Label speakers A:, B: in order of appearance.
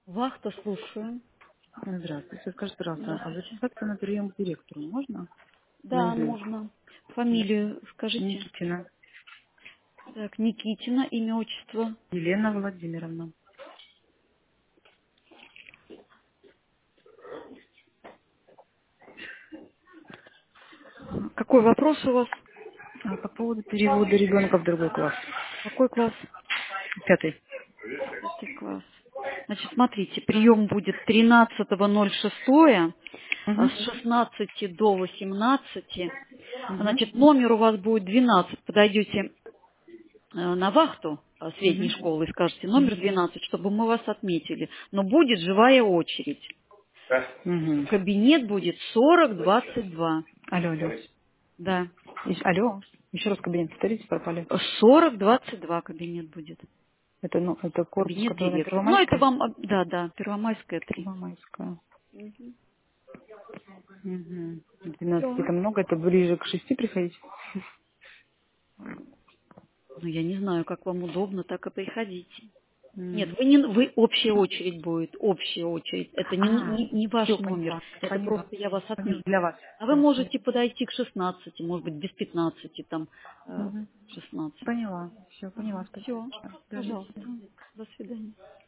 A: Вахта, слушаю.
B: Здравствуйте. Скажите, пожалуйста, а
A: Здравствуйте.
B: записаться на прием к директору можно? На
A: Да,
B: ИГ?
A: можно. Фамилию скажите.
B: Никитина
A: Так, Никитина, имя, отчество.
B: Елена Владимировна.
A: Какой вопрос у вас?
B: По поводу перевода ребенка в другой класс.
A: Какой класс?
B: 5.
A: 5 класс. Значит, смотрите, прием будет 13.06
B: Угу.
A: с 16 до 18.
B: Угу.
A: Значит, номер у вас будет 12. Подойдете на вахту средней
B: Угу.
A: школы и скажете номер 12, чтобы мы вас отметили. Но будет живая очередь.
B: Угу.
A: Кабинет будет 4022.
B: Алло, алло.
A: Да.
B: Алло. Еще раз кабинет повторите, пропали.
A: 4022 кабинет будет.
B: Это, ну, это корпус,
A: Кабинет
B: который на
A: директора. Ну, это
B: Первомайской?
A: вам, да, да, Первомайская 3.
B: Первомайская.
A: Мгм.
B: Угу. 12
A: Все.
B: это много, это ближе к 6 приходить?
A: Ну, я не знаю, как вам удобно, так и приходите. Нет,
B: М.
A: вы общая очередь будет, общая очередь. Это не ваш
B: Все,
A: номер,
B: поняла,
A: это
B: поняла.
A: просто я вас
B: Поняла.
A: отметила.
B: Для вас.
A: А вы
B: Хорошо.
A: можете подойти к 16, может быть, без 15, там,
B: Угу.
A: 16.
B: Поняла. Все, поняла. Спасибо.
A: Все,
B: большое. Да, до
A: пожалуйста,
B: свидания.
A: до свидания.